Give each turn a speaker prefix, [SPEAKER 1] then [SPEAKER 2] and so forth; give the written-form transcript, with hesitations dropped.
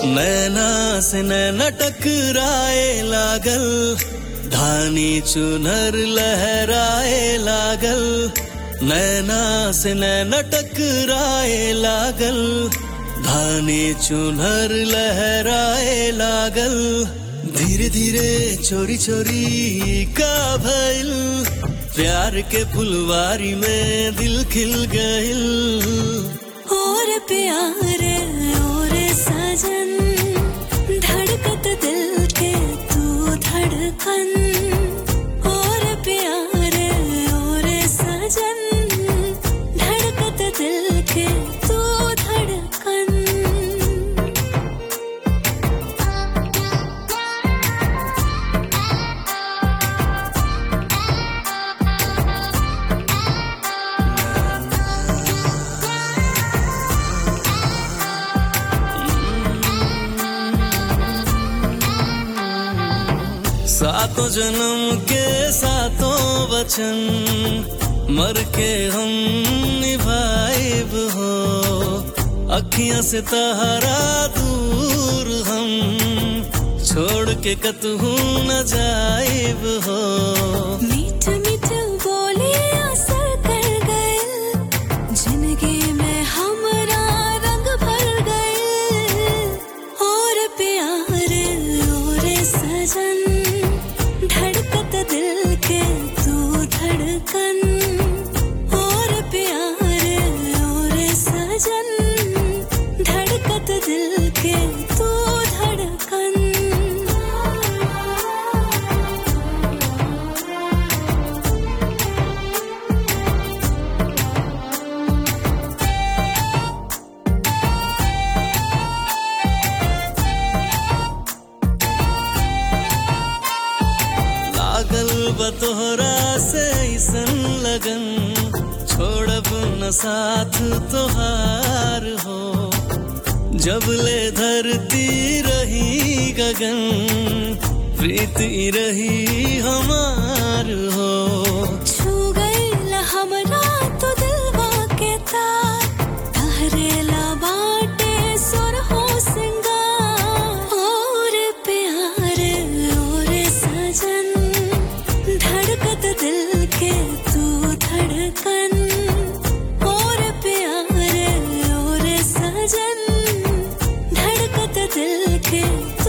[SPEAKER 1] नैना से नैना टकराए लागल, धानी चुनर लहराए लागल। नैना से नैना टकराए लागल, धानी चुनर लहराए लागल। धीरे धीरे चोरी चोरी का भइल, प्यार के फुलवारी में दिल खिल गइल।
[SPEAKER 2] और प्यार और सजन, धड़कत दिल के तू धड़कन। और प्यार और सजन, धड़कत दिल के तू धड़कन।
[SPEAKER 1] सातों जन्म के सातों वचन, मर के हम निभाएब हो। अखियां से तहरा दूर हम, छोड़ के कतहू न जाएब हो।
[SPEAKER 2] मीठ मीठ बोले असर कर गए, जिंदगी में हमरा रंग भर गए। और प्यार और सजन, धड़कत दिल के तू धड़कन। और प्यार और सजन, धड़कत दिल के तू धड़कन।
[SPEAKER 1] लागल बतोहरा से ऐसन लगन, छोड़ब न साथ तोहार हो। जब ले धरती रही गगन, प्रीत ई रही हमार हो।
[SPEAKER 2] छू गइल हमरा तो दिलवा के तार, तहरेला बाटे सुर हो सिंगार। और प्यार और सजन, धड़कत दिल के तू धड़कन। और प्यार और सजन, धड़कत दिल के